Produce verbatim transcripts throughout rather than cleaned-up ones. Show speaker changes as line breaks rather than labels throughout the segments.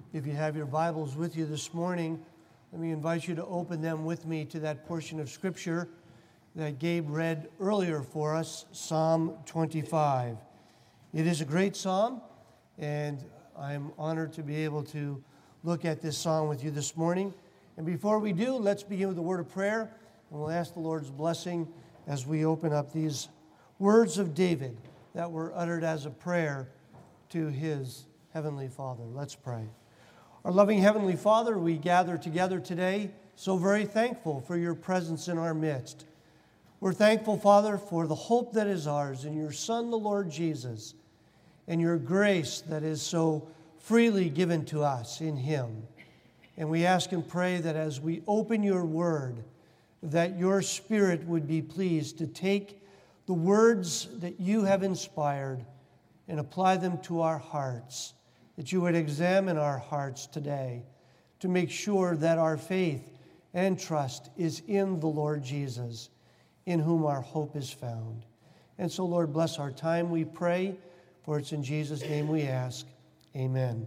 If you have your Bibles with you this morning, let me invite you to open them with me to that portion of Scripture that Gabe read earlier for us, Psalm twenty-five. It is a great psalm, and I'm honored to be able to look at this psalm with you this morning. And before we do, let's begin with a word of prayer, and we'll ask the Lord's blessing as we open up these words of David that were uttered as a prayer to his Heavenly Father. Let's pray. Our loving Heavenly Father, we gather together today, so very thankful for your presence in our midst. We're thankful, Father, for the hope that is ours in your Son, the Lord Jesus, and your grace that is so freely given to us in him. And we ask and pray that as we open your word, that your Spirit would be pleased to take the words that you have inspired and apply them to our hearts, that you would examine our hearts today to make sure that our faith and trust is in the Lord Jesus, in whom our hope is found. And so, Lord, bless our time, we pray, for it's in Jesus' name we ask. Amen.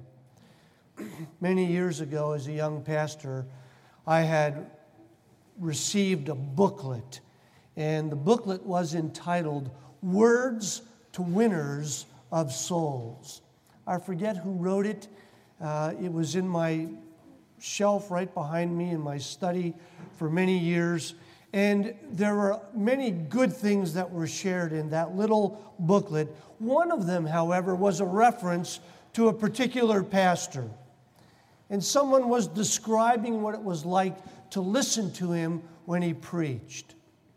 Many years ago, as a young pastor, I had received a booklet, and the booklet was entitled Words to Winners of Souls. I forget who wrote it. Uh, it was in my shelf right behind me in my study for many years. And there were many good things that were shared in that little booklet. One of them, however, was a reference to a particular pastor. And someone was describing what it was like to listen to him when he preached.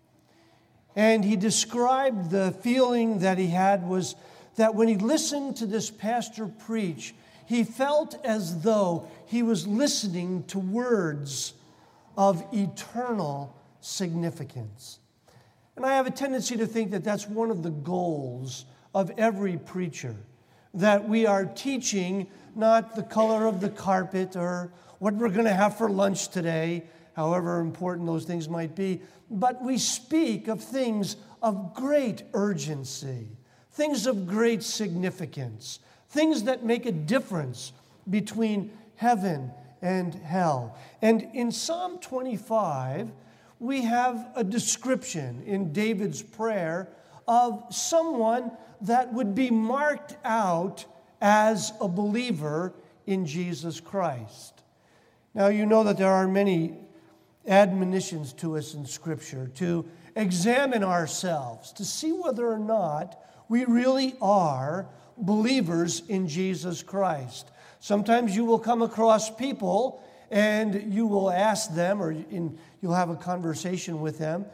And he described the feeling that he had was that when he listened to this pastor preach, he felt as though he was listening to words of eternal significance. And I have a tendency to think that that's one of the goals of every preacher, that we are teaching not the color of the carpet or what we're going to have for lunch today, however important those things might be, but we speak of things of great urgency, things of great significance, things that make a difference between heaven and hell. And in Psalm twenty-five, we have a description in David's prayer of someone that would be marked out as a believer in Jesus Christ. Now, you know that there are many admonitions to us in Scripture to examine ourselves, to see whether or not we really are believers in Jesus Christ. Sometimes you will come across people and you will ask them, or in, you'll have a conversation with them,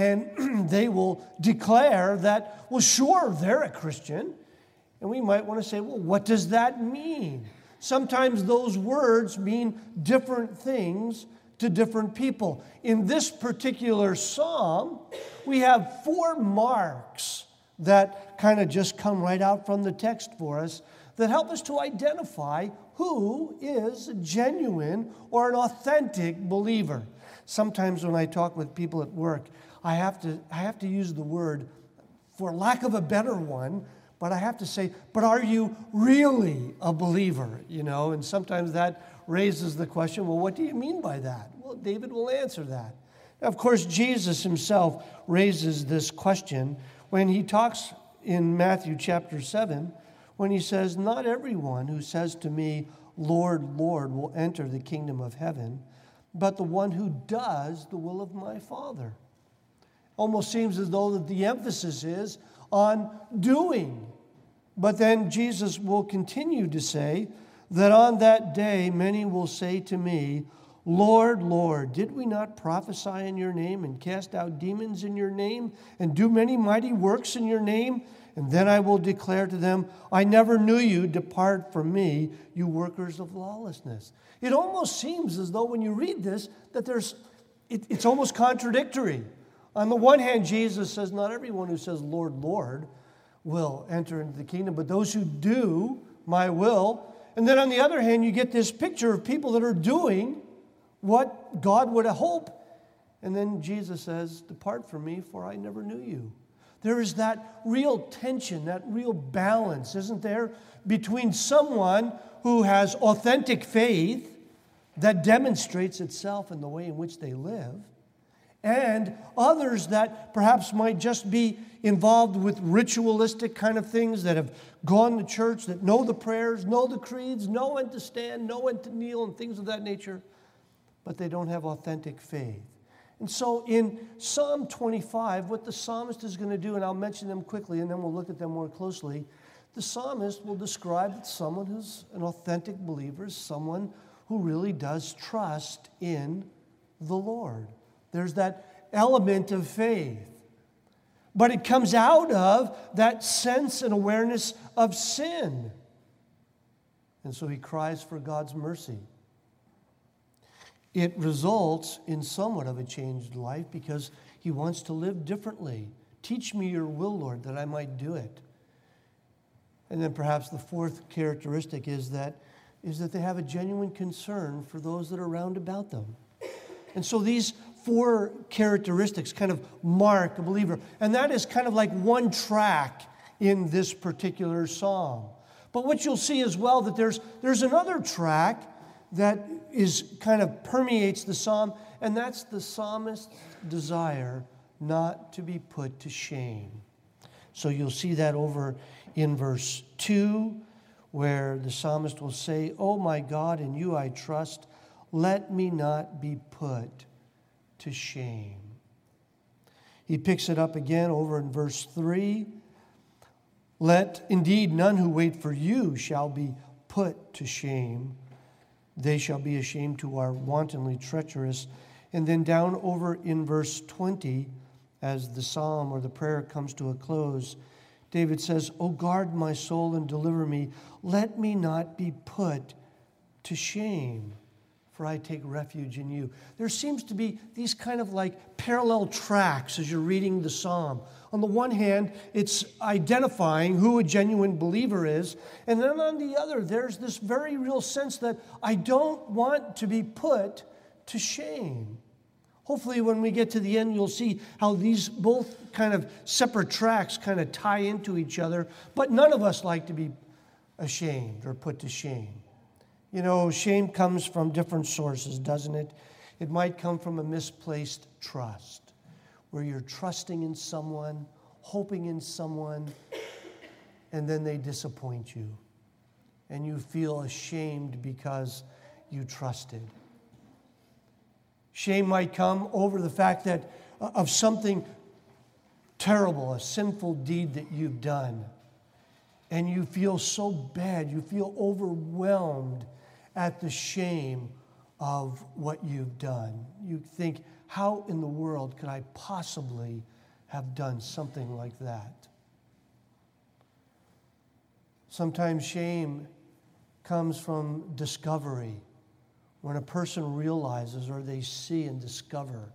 and they will declare that, well, sure, they're a Christian. And we might want to say, well, what does that mean? Sometimes those words mean different things to different people. In this particular psalm, we have four marks that kind of just come right out from the text for us that help us to identify who is a genuine or an authentic believer. Sometimes when I talk with people at work, I have to I have to use the word, for lack of a better one, but I have to say, but are you really a believer? You know, and sometimes that raises the question, well, what do you mean by that? Well, David will answer that. Now, of course, Jesus himself raises this question when he talks in Matthew chapter seven, when he says, not everyone who says to me, Lord, Lord, will enter the kingdom of heaven, but the one who does the will of my Father. Almost seems as though that the emphasis is on doing. But then Jesus will continue to say that on that day many will say to me, Lord, Lord, did we not prophesy in your name and cast out demons in your name and do many mighty works in your name? And then I will declare to them, I never knew you. Depart from me, you workers of lawlessness. It almost seems as though when you read this that there's, it, it's almost contradictory. On the one hand, Jesus says, not everyone who says, Lord, Lord, will enter into the kingdom, but those who do my will. And then on the other hand, you get this picture of people that are doing what God would hope. And then Jesus says, depart from me, for I never knew you. There is that real tension, that real balance, isn't there, between someone who has authentic faith that demonstrates itself in the way in which they live, and others that perhaps might just be involved with ritualistic kind of things, that have gone to church, that know the prayers, know the creeds, know when to stand, know when to kneel, and things of that nature, but they don't have authentic faith. And so in Psalm twenty-five, what the psalmist is going to do, and I'll mention them quickly and then we'll look at them more closely, the psalmist will describe that someone who's an authentic believer is someone who really does trust in the Lord. There's that element of faith. But it comes out of that sense and awareness of sin. And so he cries for God's mercy. It results in somewhat of a changed life because he wants to live differently. Teach me your will, Lord, that I might do it. And then perhaps the fourth characteristic is that, is that they have a genuine concern for those that are round about them. And so these four characteristics kind of mark a believer. And that is kind of like one track in this particular psalm. But what you'll see as well, that there's, there's another track that is kind of permeates the psalm, and that's the psalmist's desire not to be put to shame. So you'll see that over in verse two, where the psalmist will say, "Oh my God, in you I trust, let me not be put to shame." He picks it up again over in verse three. "Let indeed none who wait for you shall be put to shame. They shall be ashamed who are wantonly treacherous." And then down over in verse twenty, as the psalm or the prayer comes to a close, David says, "O guard my soul and deliver me. Let me not be put to shame, for I take refuge in you." There seems to be these kind of like parallel tracks as you're reading the psalm. On the one hand, it's identifying who a genuine believer is. And then on the other, there's this very real sense that I don't want to be put to shame. Hopefully when we get to the end, you'll see how these both kind of separate tracks kind of tie into each other. But none of us like to be ashamed or put to shame. You know, shame comes from different sources, doesn't it? It might come from a misplaced trust, where you're trusting in someone, hoping in someone, and then they disappoint you. And you feel ashamed because you trusted. Shame might come over the fact that uh, of something terrible, a sinful deed that you've done. And you feel so bad, you feel overwhelmed at the shame of what you've done. You think, how in the world could I possibly have done something like that? Sometimes shame comes from discovery, when a person realizes or they see and discover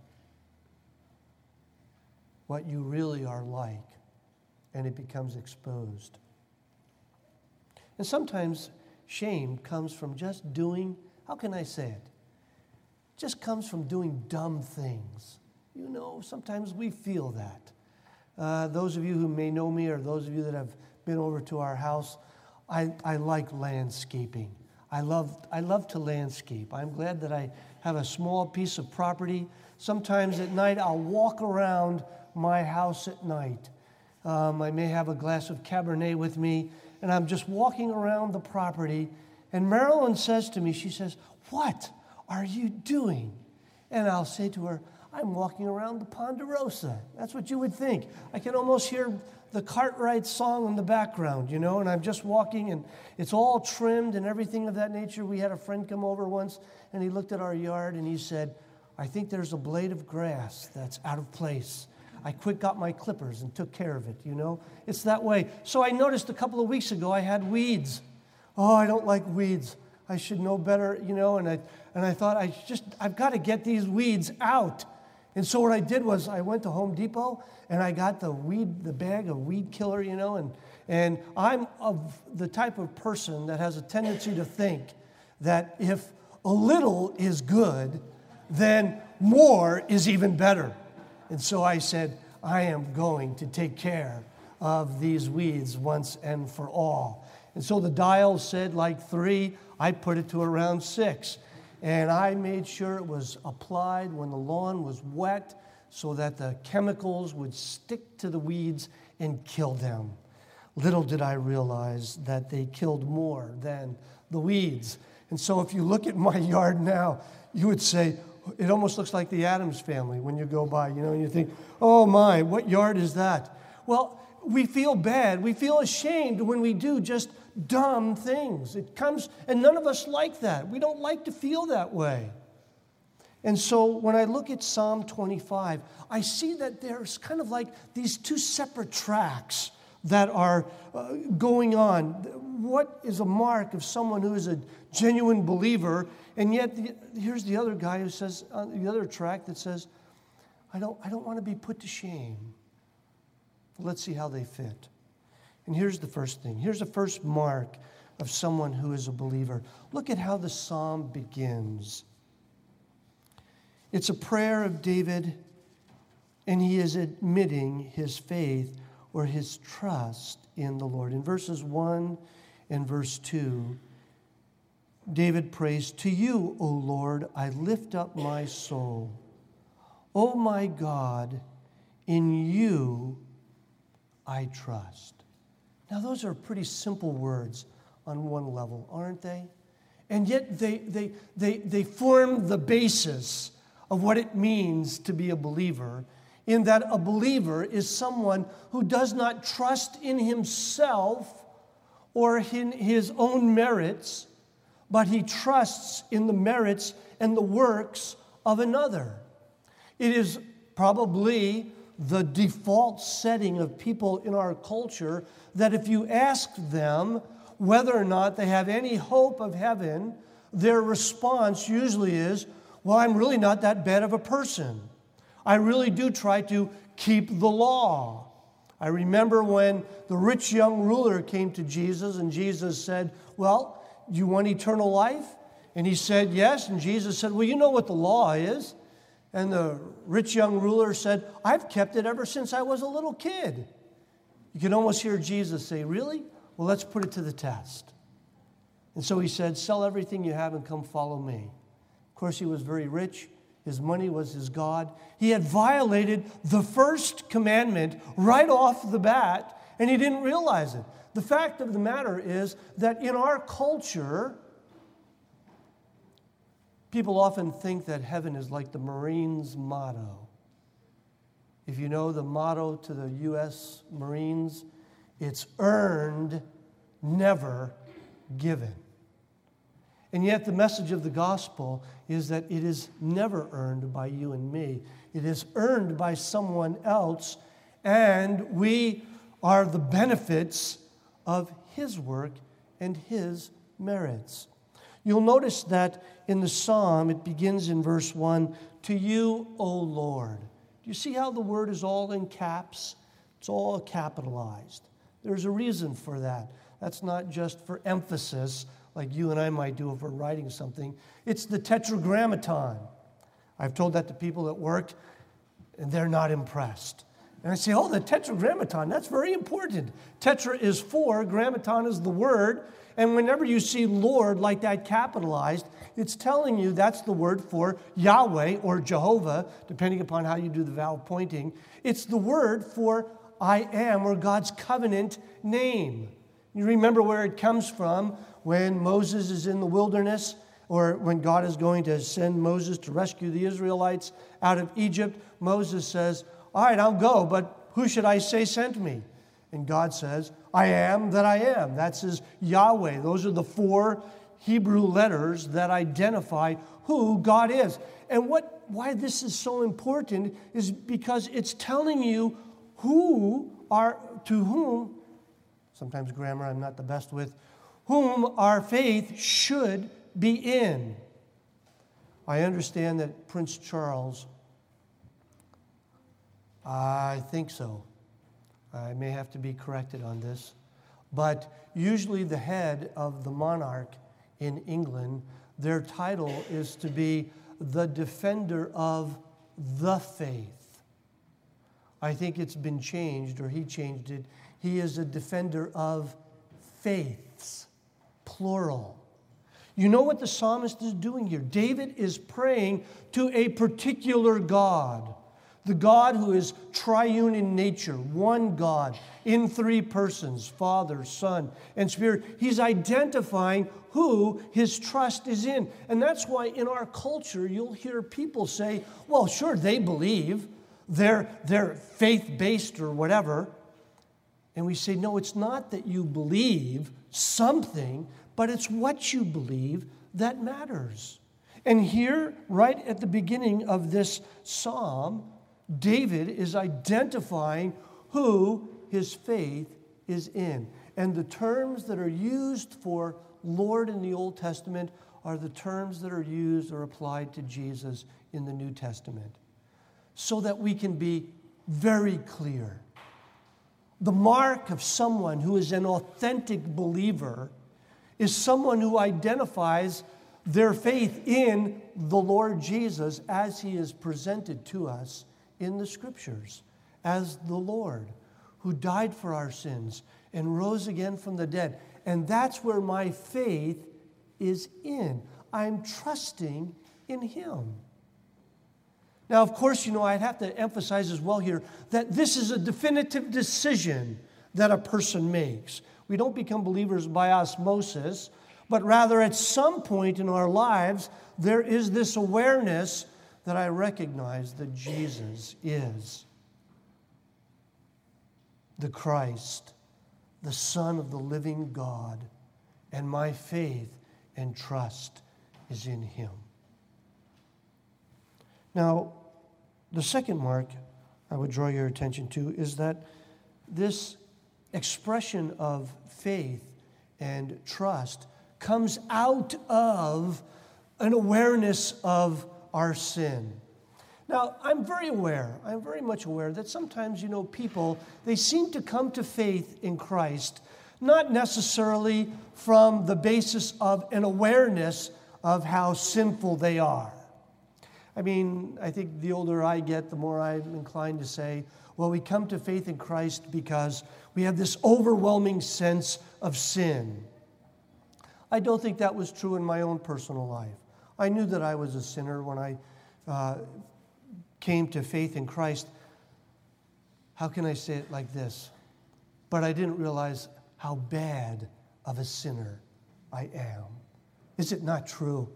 what you really are like, and it becomes exposed. And sometimes shame comes from just doing, how can I say it? Just comes from doing dumb things. You know, sometimes we feel that. Uh, those of you who may know me, or those of you that have been over to our house, I, I like landscaping. I love, I love to landscape. I'm glad that I have a small piece of property. Sometimes at night I'll walk around my house at night. Um, I may have a glass of Cabernet with me, and I'm just walking around the property, and Marilyn says to me, she says, "What are you doing?" And I'll say to her, "I'm walking around the Ponderosa." That's what you would think. I can almost hear the Cartwright song in the background, you know, and I'm just walking, and it's all trimmed and everything of that nature. We had a friend come over once, and he looked at our yard, and he said, "I think there's a blade of grass that's out of place." I quick got my clippers and took care of it, you know. It's that way. So I noticed a couple of weeks ago I had weeds. Oh, I don't like weeds. I should know better, you know, and I and I thought I just I've got to get these weeds out. And so what I did was I went to Home Depot and I got the weed the bag of weed killer, you know, and and I'm of the type of person that has a tendency to think that if a little is good, then more is even better. And so I said, I am going to take care of these weeds once and for all. And so the dial said like three. I put it to around six. And I made sure it was applied when the lawn was wet so that the chemicals would stick to the weeds and kill them. Little did I realize that they killed more than the weeds. And so if you look at my yard now, you would say, it almost looks like the Addams Family when you go by, you know, and you think, oh my, what yard is that? Well, we feel bad. We feel ashamed when we do just dumb things. It comes, and none of us like that. We don't like to feel that way. And so when I look at Psalm twenty-five, I see that there's kind of like these two separate tracks that are uh, going on. What is a mark of someone who is a genuine believer? And yet, the, here's the other guy who says, on the other track that says, I don't, I don't want to be put to shame. Let's see how they fit. And here's the first thing. Here's the first mark of someone who is a believer. Look at how the psalm begins. It's a prayer of David, and he is admitting his faith or his trust in the Lord. In verses one and verse two, David prays, "To you, O Lord, I lift up my soul. O my God, in you I trust." Now, those are pretty simple words on one level, aren't they? And yet they, they, they, they form the basis of what it means to be a believer, in that a believer is someone who does not trust in himself or in his own merits, but he trusts in the merits and the works of another. It is probably the default setting of people in our culture that if you ask them whether or not they have any hope of heaven, their response usually is, well, I'm really not that bad of a person. I really do try to keep the law. I remember when the rich young ruler came to Jesus and Jesus said, well, do you want eternal life? And he said, yes. And Jesus said, well, you know what the law is. And the rich young ruler said, I've kept it ever since I was a little kid. You can almost hear Jesus say, really? Well, let's put it to the test. And so he said, sell everything you have and come follow me. Of course, he was very rich. His money was his God. He had violated the first commandment right off the bat, and he didn't realize it. The fact of the matter is that in our culture, people often think that heaven is like the Marines' motto. If you know the motto to the U S Marines, it's earned, never given. And yet the message of the gospel is that it is never earned by you and me. It is earned by someone else, and we are the benefits of his work and his merits. You'll notice that in the psalm, it begins in verse one, to you, O Lord. Do you see how the word is all in caps? It's all capitalized. There's a reason for that. That's not just for emphasis, like you and I might do if we're writing something. It's the tetragrammaton. I've told that to people at work, and they're not impressed. And I say, oh, the tetragrammaton, that's very important. Tetra is four, grammaton is the word, and whenever you see Lord like that capitalized, it's telling you that's the word for Yahweh or Jehovah, depending upon how you do the vowel pointing. It's the word for I am, or God's covenant name. You remember where it comes from when Moses is in the wilderness, or when God is going to send Moses to rescue the Israelites out of Egypt. Moses says, all right, I'll go, but who should I say sent me? And God says, I am that I am. That's his Yahweh. Those are the four Hebrew letters that identify who God is. And what, why this is so important is because it's telling you who are, to whom, sometimes grammar I'm not the best with, whom our faith should be in. I understand that Prince Charles, I think so. I may have to be corrected on this. But usually the head of the monarch in England, their title is to be the defender of the faith. I think it's been changed, or he changed it. He is a defender of faith. faiths, plural. You know what the psalmist is doing here? David is praying to a particular God, the God who is triune in nature, one God, in three persons, Father, Son, and Spirit. He's identifying who his trust is in. And that's why in our culture you'll hear people say, well, sure, they believe, they're, they're faith-based or whatever. And we say, no, it's not that you believe something, but it's what you believe that matters. And here, right at the beginning of this psalm, David is identifying who his faith is in. And the terms that are used for Lord in the Old Testament are the terms that are used or applied to Jesus in the New Testament, so that we can be very clear. The mark of someone who is an authentic believer is someone who identifies their faith in the Lord Jesus as he is presented to us in the Scriptures, as the Lord who died for our sins and rose again from the dead. And that's where my faith is in. I'm trusting in him. Now, of course, you know, I'd have to emphasize as well here that this is a definitive decision that a person makes. We don't become believers by osmosis, but rather at some point in our lives, there is this awareness that I recognize that Jesus is the Christ, the Son of the living God, and my faith and trust is in him. Now, the second mark I would draw your attention to is that this expression of faith and trust comes out of an awareness of our sin. Now, I'm very aware, I'm very much aware that sometimes, you know, people, they seem to come to faith in Christ, not necessarily from the basis of an awareness of how sinful they are. I mean, I think the older I get, the more I'm inclined to say, well, we come to faith in Christ because we have this overwhelming sense of sin. I don't think that was true in my own personal life. I knew that I was a sinner when I uh, came to faith in Christ. How can I say it like this? But I didn't realize how bad of a sinner I am. Is it not true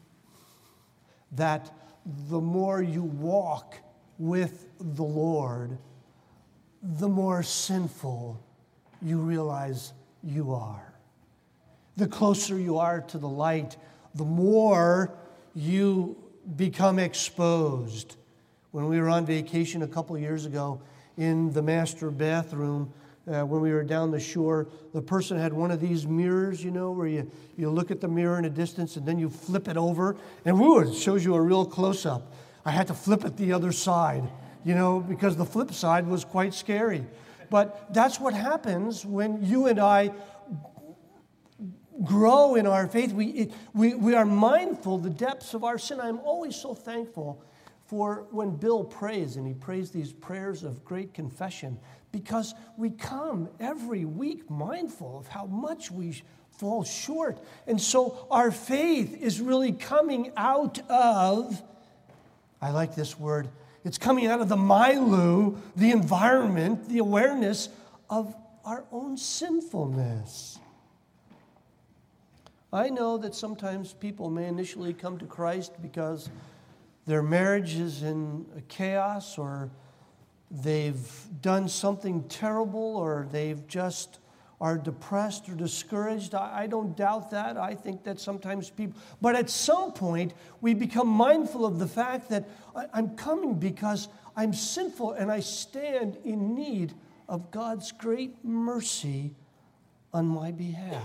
that the more you walk with the Lord, the more sinful you realize you are? The closer you are to the light, the more you become exposed. When we were on vacation a couple of years ago in the master bathroom, uh, when we were down the shore, the person had one of these mirrors, you know, where you, you look at the mirror in a distance and then you flip it over, and woo, it shows you a real close-up. I had to flip it the other side, you know, because the flip side was quite scary. But that's what happens when you and I grow in our faith. We, it, we, we are mindful of the depths of our sin. I'm always so thankful for when Bill prays, and he prays these prayers of great confession, because we come every week mindful of how much we fall short. And so our faith is really coming out of, I like this word, it's coming out of the milieu, the environment, the awareness of our own sinfulness. I know that sometimes people may initially come to Christ because their marriage is in chaos, or they've done something terrible, or they've just are depressed or discouraged. I, I don't doubt that. I think that sometimes people... But at some point, we become mindful of the fact that I, I'm coming because I'm sinful and I stand in need of God's great mercy on my behalf.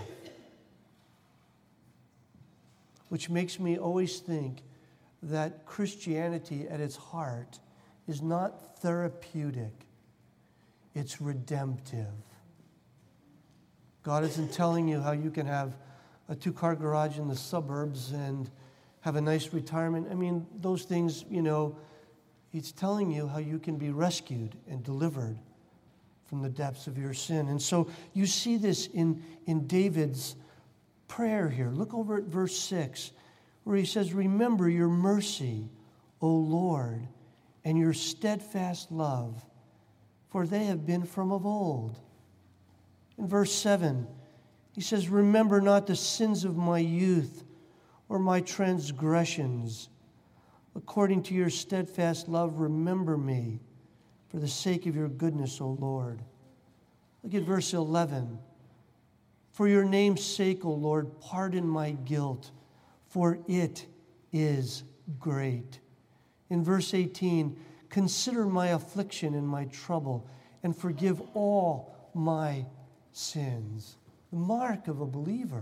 Which makes me always think that Christianity at its heart is not therapeutic, it's redemptive. God isn't telling you how you can have a two-car garage in the suburbs and have a nice retirement. I mean, those things, you know, He's telling you how you can be rescued and delivered from the depths of your sin. And so you see this in, in David's prayer here. Look over at verse six, where he says, remember your mercy, O Lord, and your steadfast love, for they have been from of old. In verse seven, he says, remember not the sins of my youth or my transgressions. According to your steadfast love, remember me for the sake of your goodness, O Lord. Look at verse eleven. For your name's sake, O Lord, pardon my guilt, for it is great. In verse eighteen, consider my affliction and my trouble, and forgive all my sins. The mark of a believer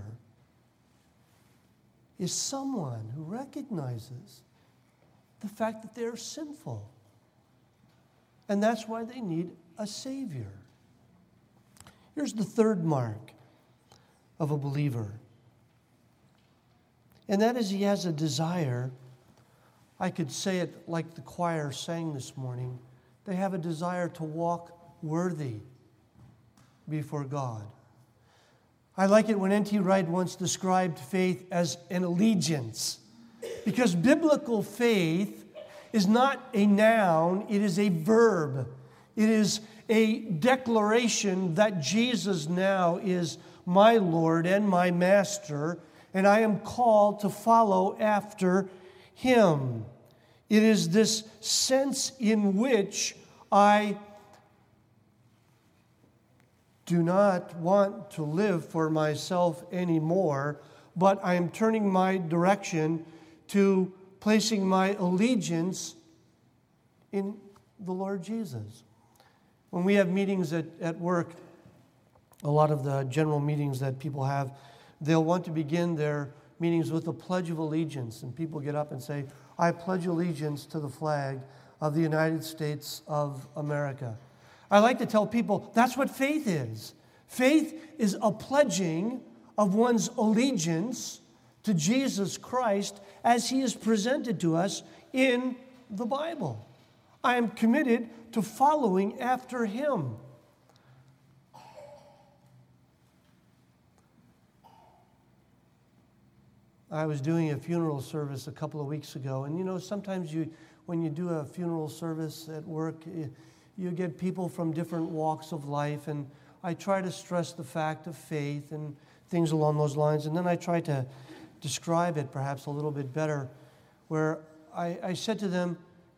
is someone who recognizes the fact that they're sinful. And that's why they need a Savior. Here's the third mark of a believer. And that is he has a desire. I could say it like the choir sang this morning. They have a desire to walk worthy before God. I like it when N T Wright once described faith as an allegiance. Because biblical faith is not a noun, it is a verb. It is a declaration that Jesus now is my Lord and my Master, and I am called to follow after Him. It is this sense in which I do not want to live for myself anymore, but I am turning my direction to placing my allegiance in the Lord Jesus. When we have meetings at, at work, a lot of the general meetings that people have, they'll want to begin their meetings with a pledge of allegiance. And people get up and say, I pledge allegiance to the flag of the United States of America. I like to tell people that's what faith is. Faith is a pledging of one's allegiance to Jesus Christ as He is presented to us in the Bible. I am committed to following after Him. I was doing a funeral service a couple of weeks ago, and you know, sometimes you, when you do a funeral service at work, you, you get people from different walks of life, and I try to stress the fact of faith and things along those lines, and then I try to describe it perhaps a little bit better, where I, I said to them,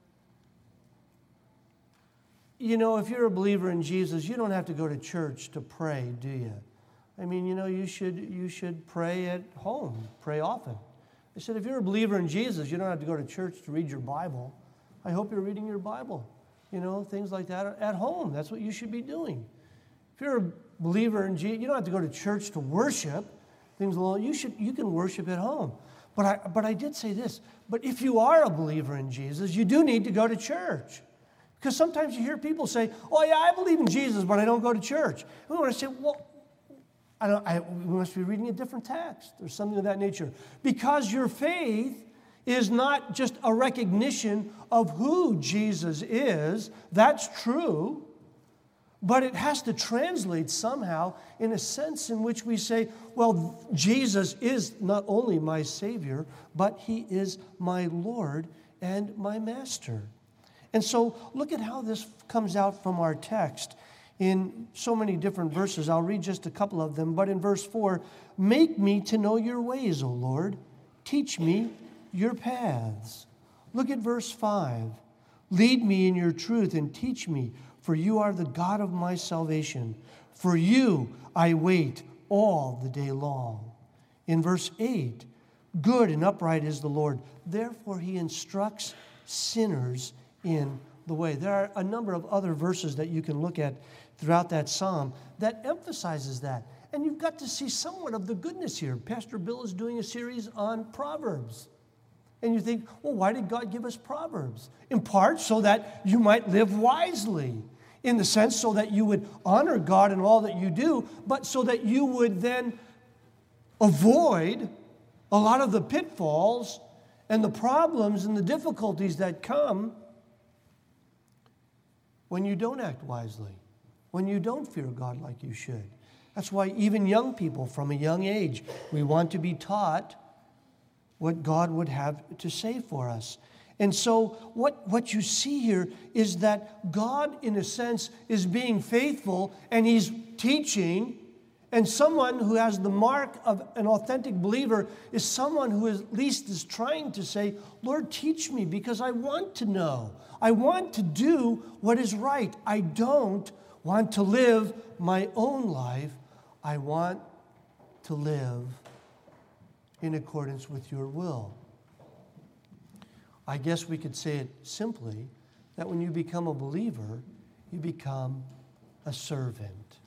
you know, if you're a believer in Jesus, you don't have to go to church to pray, do you? I mean, you know, you should you should pray at home, pray often. I said, if you're a believer in Jesus, you don't have to go to church to read your Bible. I hope you're reading your Bible. You know, things like that at home. That's what you should be doing. If you're a believer in Jesus, you don't have to go to church to worship. Things along, you should you can worship at home. But I but I did say this, but if you are a believer in Jesus, you do need to go to church. Because sometimes you hear people say, oh yeah, I believe in Jesus, but I don't go to church. And we want to say, well, I don't, I, we must be reading a different text or something of that nature. Because your faith is not just a recognition of who Jesus is. That's true. But it has to translate somehow in a sense in which we say, well, Jesus is not only my Savior, but He is my Lord and my Master. And so look at how this comes out from our text in so many different verses. I'll read just a couple of them. But in verse four, make me to know your ways, O Lord. Teach me your paths. Look at verse five. Lead me in your truth and teach me, for you are the God of my salvation. For you I wait all the day long. In verse eight, good and upright is the Lord. Therefore He instructs sinners in the way. There are a number of other verses that you can look at throughout that psalm that emphasizes that. And you've got to see somewhat of the goodness here. Pastor Bill is doing a series on Proverbs. And you think, well, why did God give us Proverbs? In part so that you might live wisely. In the sense so that you would honor God in all that you do, but so that you would then avoid a lot of the pitfalls and the problems and the difficulties that come when you don't act wisely, when you don't fear God like you should. That's why even young people from a young age, we want to be taught what God would have to say for us. And so what, what you see here is that God, in a sense, is being faithful, and He's teaching. And someone who has the mark of an authentic believer is someone who is, at least is trying to say, Lord, teach me, because I want to know. I want to do what is right. I don't want to live my own life. I want to live in accordance with your will. I guess we could say it simply, that when you become a believer, you become a servant.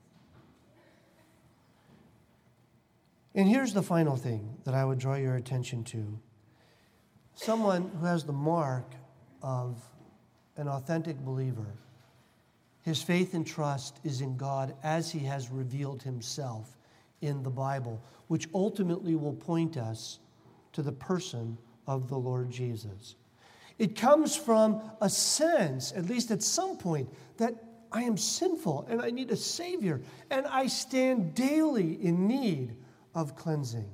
And here's the final thing that I would draw your attention to. Someone who has the mark of an authentic believer, his faith and trust is in God as He has revealed Himself in the Bible, which ultimately will point us to the person of the Lord Jesus. It comes from a sense, at least at some point, that I am sinful and I need a Savior, and I stand daily in need of cleansing.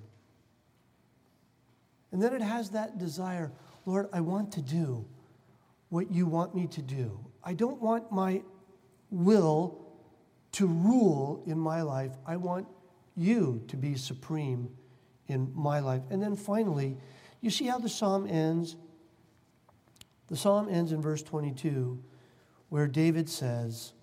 And then it has that desire, Lord, I want to do what you want me to do. I don't want my will to rule in my life. I want you to be supreme in my life. And then finally, you see how the psalm ends? The psalm ends in verse twenty-two, where David says,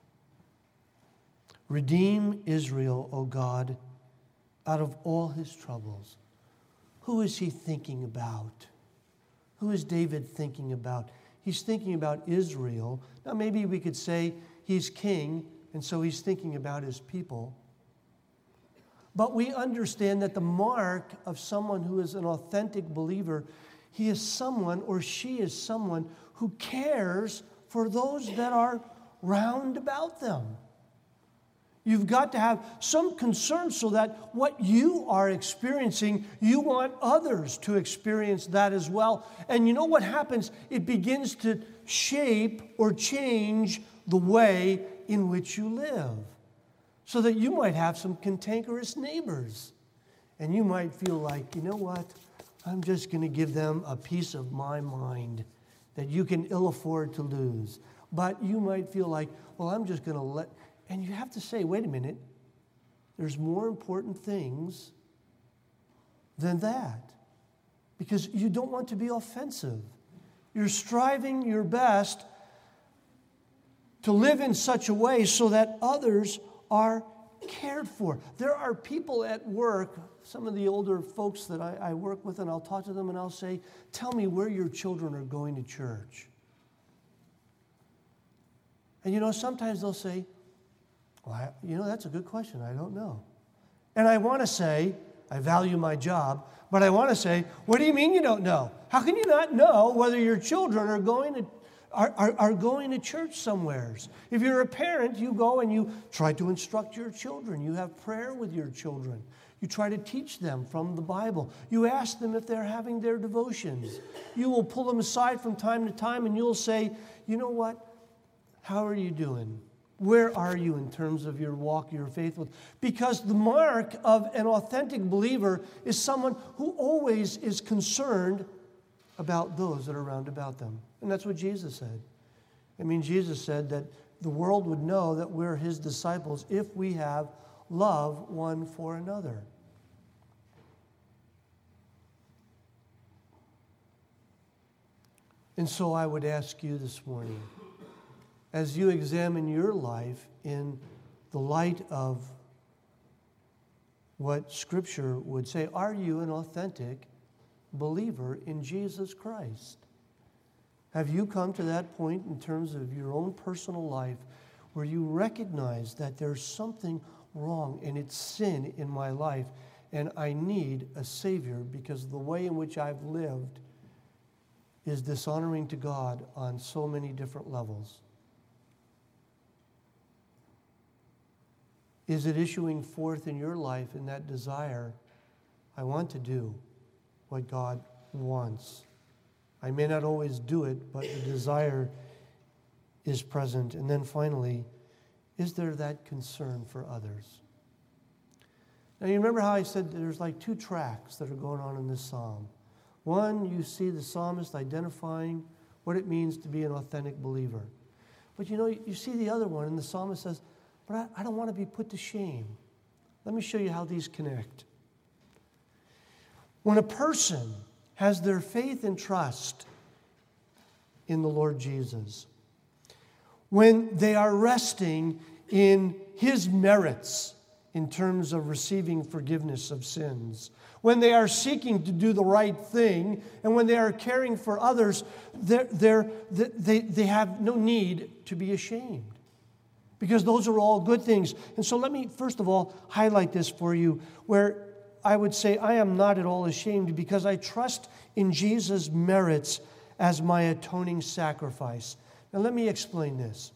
Redeem Israel, O God, out of all his troubles. Who is he thinking about? Who is David thinking about? He's thinking about Israel. Now, maybe we could say he's king, and so he's thinking about his people. But we understand that the mark of someone who is an authentic believer, he is someone, or she is someone, who cares for those that are round about them. You've got to have some concern so that what you are experiencing, you want others to experience that as well. And you know what happens? It begins to shape or change the way in which you live. So that you might have some cantankerous neighbors. And you might feel like, you know what? I'm just going to give them a piece of my mind that you can ill afford to lose. But you might feel like, well, I'm just going to let... And you have to say, wait a minute, there's more important things than that. Because you don't want to be offensive. You're striving your best to live in such a way so that others are cared for. There are people at work, some of the older folks that I, I work with, and I'll talk to them and I'll say, tell me where your children are going to church. And you know, sometimes they'll say, well, I, you know, that's a good question. I don't know. And I want to say, I value my job, but I want to say, what do you mean you don't know? How can you not know whether your children are going to Are, are, are going to church somewheres? If you're a parent, you go and you try to instruct your children. You have prayer with your children. You try to teach them from the Bible. You ask them if they're having their devotions. You will pull them aside from time to time and you'll say, you know what? How are you doing? Where are you in terms of your walk, your faith with? Because the mark of an authentic believer is someone who always is concerned about those that are round about them. And that's what Jesus said. I mean, Jesus said that the world would know that we're his disciples if we have love one for another. And so I would ask you this morning, as you examine your life in the light of what Scripture would say, are you an authentic believer in Jesus Christ? Have you come to that point in terms of your own personal life where you recognize that there's something wrong and it's sin in my life and I need a Savior because the way in which I've lived is dishonoring to God on so many different levels? Is it issuing forth in your life in that desire, I want to do what God wants? I may not always do it, but the desire is present. And then finally, Is there that concern for others? Now, you remember how I said there's like two tracks that are going on in this psalm. One, you see the psalmist identifying what it means to be an authentic believer. But you know, you see the other one, and the psalmist says, but I, I don't want to be put to shame. Let me show you how these connect. When a person has their faith and trust in the Lord Jesus, when they are resting in His merits in terms of receiving forgiveness of sins, when they are seeking to do the right thing, and when they are caring for others, they're, they're, they, they have no need to be ashamed, because those are all good things. And so let me, first of all, highlight this for you, where I would say I am not at all ashamed because I trust in Jesus' merits as my atoning sacrifice. Now let me explain this.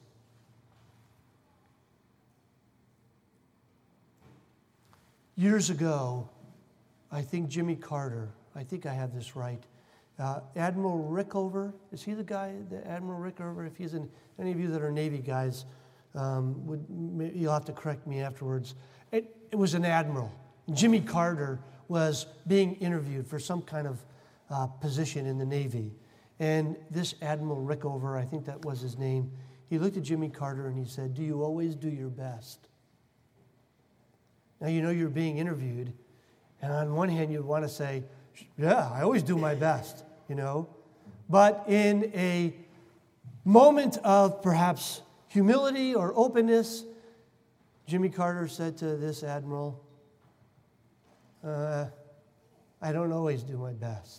Years ago, I think Jimmy Carter, I think I have this right, uh, Admiral Rickover, is he the guy, the Admiral Rickover? If he's in, any of you that are Navy guys, um, would you'll have to correct me afterwards. It, it was an admiral. Jimmy Carter was being interviewed for some kind of uh, position in the Navy. And this Admiral Rickover, I think that was his name, he looked at Jimmy Carter and he said, "Do you always do your best?" Now, you know you're being interviewed, and on one hand you'd want to say, yeah, I always do my best, you know. But in a moment of perhaps humility or openness, Jimmy Carter said to this admiral, uh, I don't always do my best.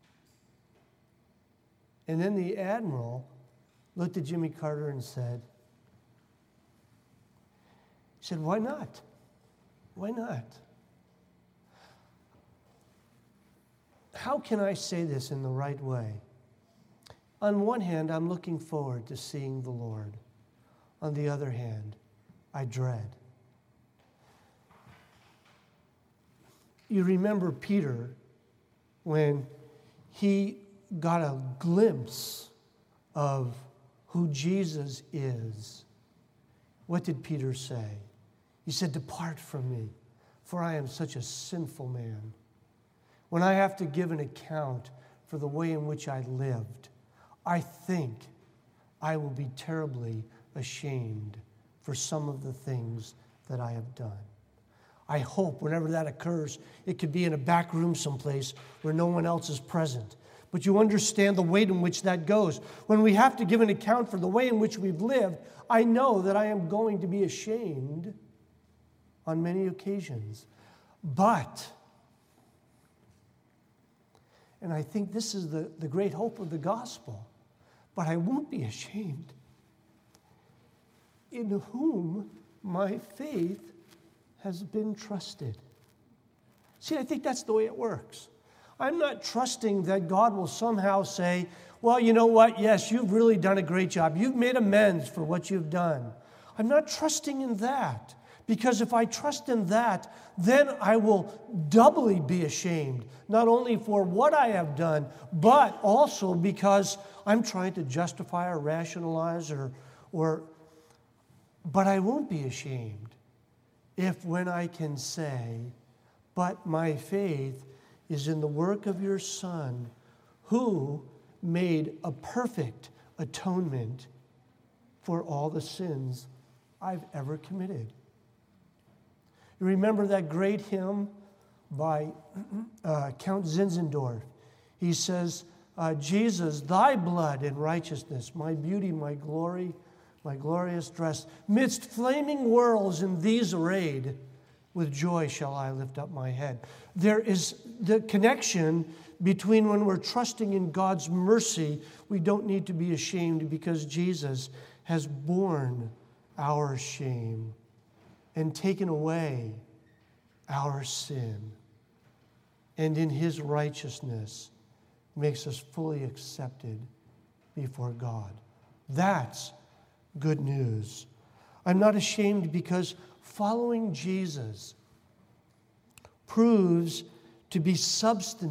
And then the admiral looked at Jimmy Carter and said, he said, why not? Why not? How can I say this in the right way? On one hand, I'm looking forward to seeing the Lord. On the other hand, I dread. You remember Peter when he got a glimpse of who Jesus is. What did Peter say? He said, "Depart from me, for I am such a sinful man. When I have to give an account for the way in which I lived, I think I will be terribly ashamed for some of the things that I have done." I hope whenever that occurs, it could be in a back room someplace where no one else is present. But you understand the weight in which that goes. When we have to give an account for the way in which we've lived, I know that I am going to be ashamed on many occasions. But, and I think this is the, the great hope of the gospel, but I won't be ashamed. In whom my faith has been trusted. See, I think that's the way it works. I'm not trusting that God will somehow say, well, you know what? Yes, you've really done a great job. You've made amends for what you've done. I'm not trusting in that. Because if I trust in that, then I will doubly be ashamed, not only for what I have done, but also because I'm trying to justify or rationalize or, or but I won't be ashamed if when I can say, but my faith is in the work of your Son, who made a perfect atonement for all the sins I've ever committed. You remember that great hymn by uh, Count Zinzendorf? He says, uh, Jesus, thy blood and righteousness, my beauty, my glory, my glorious dress, midst flaming worlds in these arrayed, with joy shall I lift up my head. There is the connection between when we're trusting in God's mercy, we don't need to be ashamed because Jesus has borne our shame and taken away our sin, and in His righteousness makes us fully accepted before God. That's good news. I'm not ashamed because following Jesus proves to be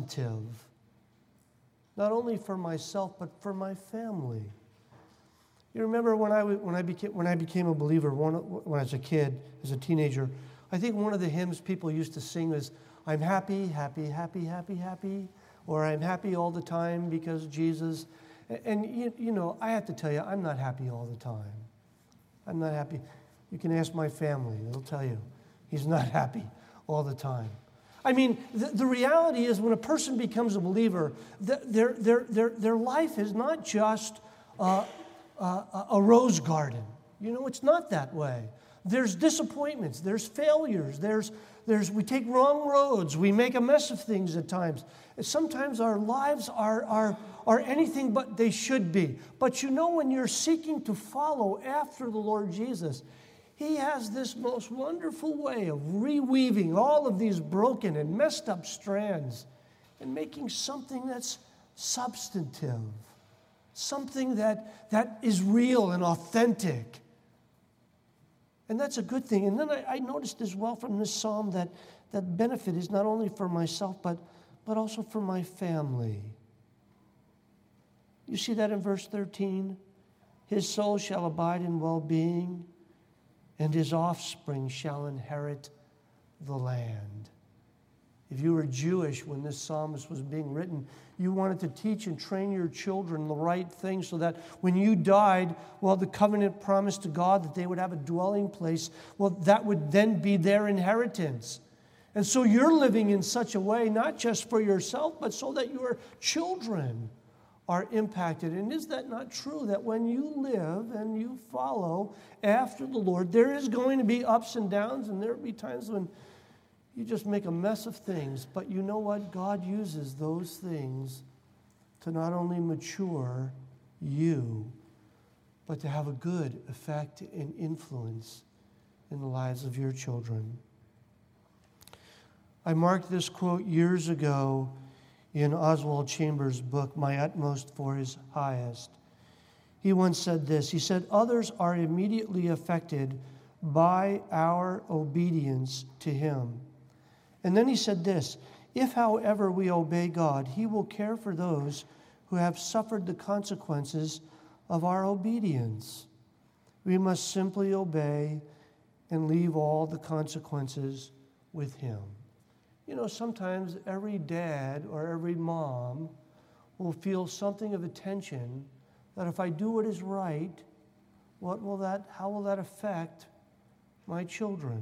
substantive, not only for myself, but for my family. You remember when I, when I, became, when I became a believer, one, when I was a kid, as a teenager, I think one of the hymns people used to sing was, I'm happy, happy, happy, happy, happy, or I'm happy all the time because Jesus. And, you, you know, I have to tell you, I'm not happy all the time. I'm not happy. You can ask my family. They'll tell you he's not happy all the time. I mean, the, the reality is when a person becomes a believer, the, their, their, their, their life is not just uh, uh, a rose garden. You know, it's not that way. There's disappointments. There's failures. There's, there's, we take wrong roads. We make a mess of things at times. And sometimes our lives are, are, are anything but they should be. But you know, when you're seeking to follow after the Lord Jesus, He has this most wonderful way of reweaving all of these broken and messed up strands and making something that's substantive, something that, that is real and authentic. And that's a good thing. And then I, I noticed as well from this psalm that, that benefit is not only for myself, but, but also for my family. You see that in verse thirteen? His soul shall abide in well-being, and his offspring shall inherit the land. If you were Jewish when this psalmist was being written, you wanted to teach and train your children the right things so that when you died, well, the covenant promised to God that they would have a dwelling place, well, that would then be their inheritance. And so you're living in such a way, not just for yourself, but so that your children are impacted. And is that not true, that when you live and you follow after the Lord, there is going to be ups and downs, and there will be times when you just make a mess of things, but you know what? God uses those things to not only mature you, but to have a good effect and influence in the lives of your children. I marked this quote years ago in Oswald Chambers' book, My Utmost for His Highest. He once said this. He said, others are immediately affected by our obedience to Him. And then he said this, if, however, we obey God, He will care for those who have suffered the consequences of our obedience. We must simply obey and leave all the consequences with Him. You know, sometimes every dad or every mom will feel something of a tension that if I do what is right, what will that, how will that affect my children?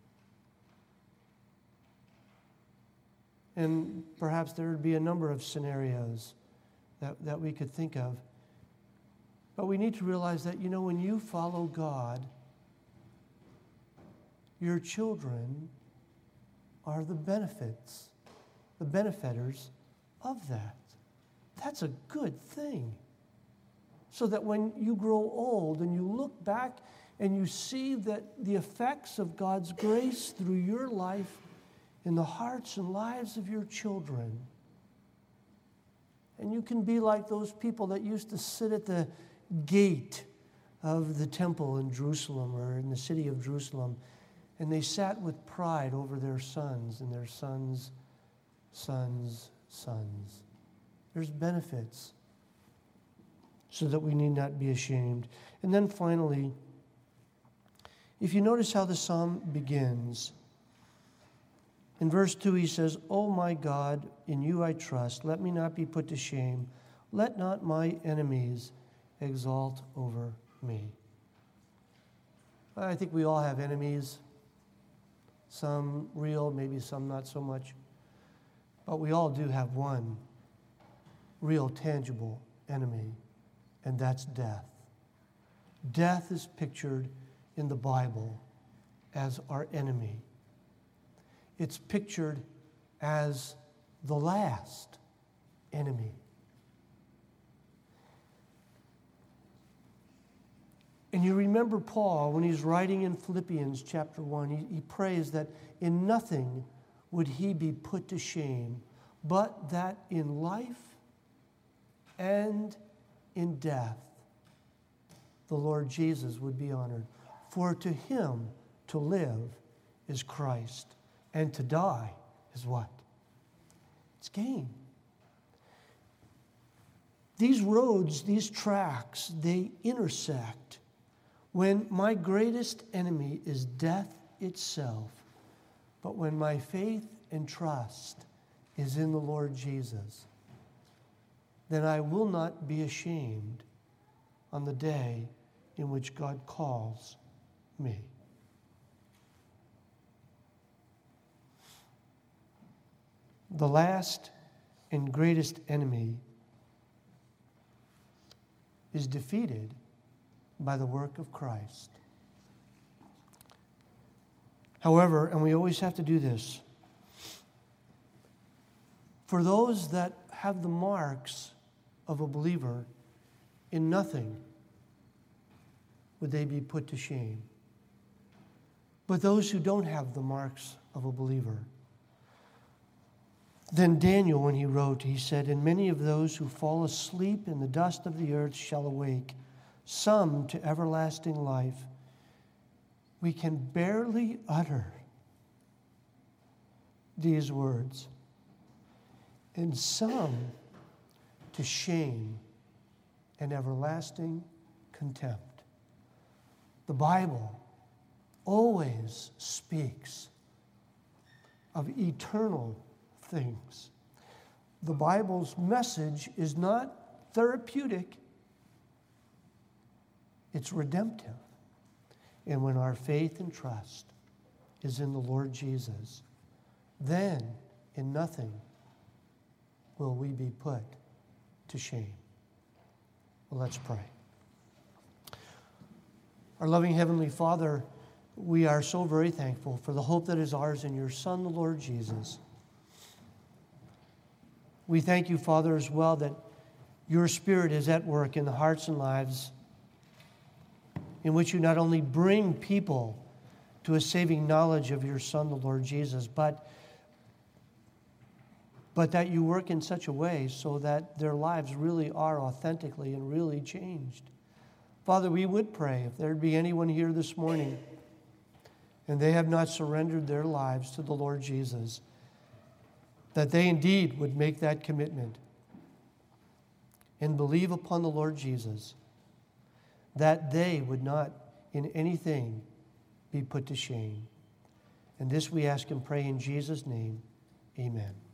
And perhaps there would be a number of scenarios that, that we could think of. But we need to realize that, you know, when you follow God, your children are the benefits, the benefactors of that. That's a good thing. So that when you grow old and you look back and you see that the effects of God's grace through your life in the hearts and lives of your children. And you can be like those people that used to sit at the gate of the temple in Jerusalem or in the city of Jerusalem, and they sat with pride over their sons and their sons' sons' sons. There's benefits so that we need not be ashamed. And then finally, if you notice how the psalm begins, in verse two, he says, O my God, in you I trust. Let me not be put to shame. Let not my enemies exalt over me. I think we all have enemies. Some real, maybe some not so much. But we all do have one real, tangible enemy, and that's death. Death is pictured in the Bible as our enemy. It's pictured as the last enemy. And you remember Paul, when he's writing in Philippians chapter one, he, he prays that in nothing would he be put to shame, but that in life and in death, the Lord Jesus would be honored. For to him to live is Christ, and to die is what? It's gain. These roads, these tracks, they intersect when my greatest enemy is death itself, but when my faith and trust is in the Lord Jesus, then I will not be ashamed on the day in which God calls me. The last and greatest enemy is defeated by the work of Christ. However, and we always have to do this, for those that have the marks of a believer, in nothing would they be put to shame. But those who don't have the marks of a believer, then Daniel, when he wrote, he said, "And many of those who fall asleep in the dust of the earth shall awake, some to everlasting life." We can barely utter these words, and some to shame and everlasting contempt. The Bible always speaks of eternal things. The Bible's message is not therapeutic, it's redemptive. And when our faith and trust is in the Lord Jesus, then in nothing will we be put to shame. Well, let's pray. Our loving Heavenly Father, we are so very thankful for the hope that is ours in your Son, the Lord Jesus. We thank you, Father, as well that your Spirit is at work in the hearts and lives in which you not only bring people to a saving knowledge of your Son, the Lord Jesus, but, but that you work in such a way so that their lives really are authentically and really changed. Father, we would pray if there'd be anyone here this morning and they have not surrendered their lives to the Lord Jesus, that they indeed would make that commitment and believe upon the Lord Jesus, that they would not in anything be put to shame. And this we ask and pray in Jesus' name. Amen.